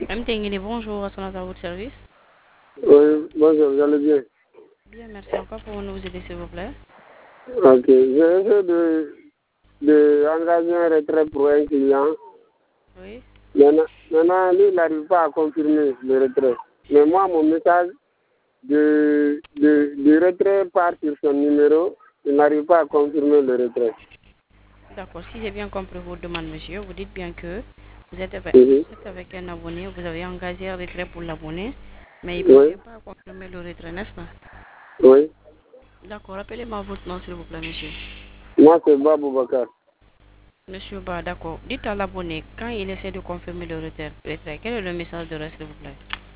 MTNG, bonjour, à votre service. Oui, bonjour, vous allez bien? Bien, merci encore pour nous aider, s'il vous plaît. Ok, j'ai essayé de engager un retrait pour un client. Oui. Maintenant, lui, il n'arrive pas à confirmer le retrait. Mais moi, mon message de retrait part sur son numéro. Il n'arrive pas à confirmer le retrait. D'accord, si j'ai bien compris votre demande, monsieur, vous dites bien que vous êtes avec un abonné, vous avez engagé un retrait pour l'abonné, mais il ne Oui, parvient pas à confirmer le retrait, n'est-ce pas? oui. D'accord, rappelez-moi votre nom, s'il vous plaît, monsieur. Moi, c'est Babou Bakar. Monsieur Ba, d'accord. Dites à l'abonné, quand il essaie de confirmer le retrait, quel est le message de reste, s'il vous plaît?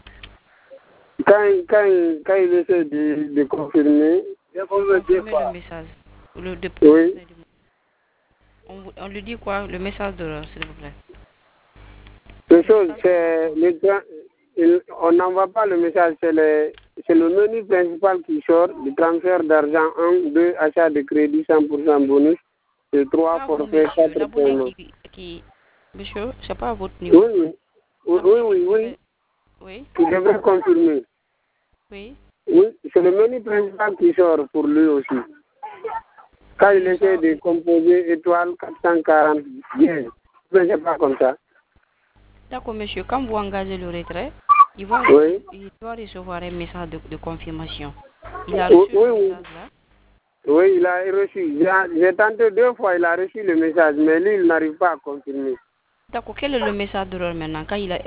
Quand il essaie de confirmer, Confirmez le message. oui. On lui dit quoi? Le message de s'il vous plaît. Une chose, c'est on n'envoie pas le message, c'est le menu principal qui sort, le transfert d'argent 1, 2, achat de crédit 100% bonus, et 3 Pas vous, forfaits, monsieur. 4 L'abonné paiements. monsieur, c'est pas à votre niveau. Oui, L'abonné oui, oui, tu devrais confirmer. oui. Oui, c'est le menu principal qui sort pour lui aussi. Quand il essaie de composer étoile 440 bien, mais c'est pas comme ça. D'accord, monsieur. Quand vous engagez le retrait, il doit recevoir un message de confirmation. Il a reçu le Oui. message là. Oui, il a reçu. J'ai tenté 2 fois, il a reçu le message, mais lui, il n'arrive pas à confirmer. D'accord, quel est le message d'erreur maintenant quand il a...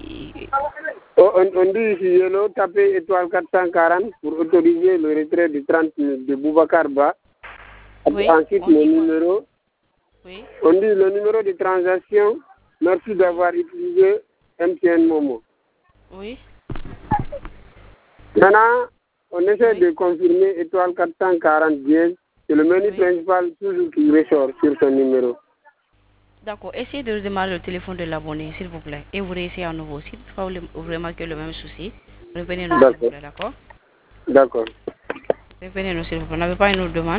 On dit ici, yellow, tapez étoile 440 pour autoriser le retrait de 30 minutes de Boubacar Ba. Oui, Ensuite, on le dit quoi? numéro. Oui. On dit le numéro de transaction. Merci d'avoir utilisé MTN Momo. Oui. Maintenant, on essaie de confirmer étoile 440 dièse. C'est le menu principal toujours qui ressort sur son numéro. D'accord, essayez de redémarrer le téléphone de l'abonné, s'il vous plaît. Et vous réessayez à nouveau. Si vous remarquez le même souci, revenez-nous, s'il vous plaît, d'accord? D'accord. Revenez-nous, s'il vous plaît. Vous n'avez pas une autre demande?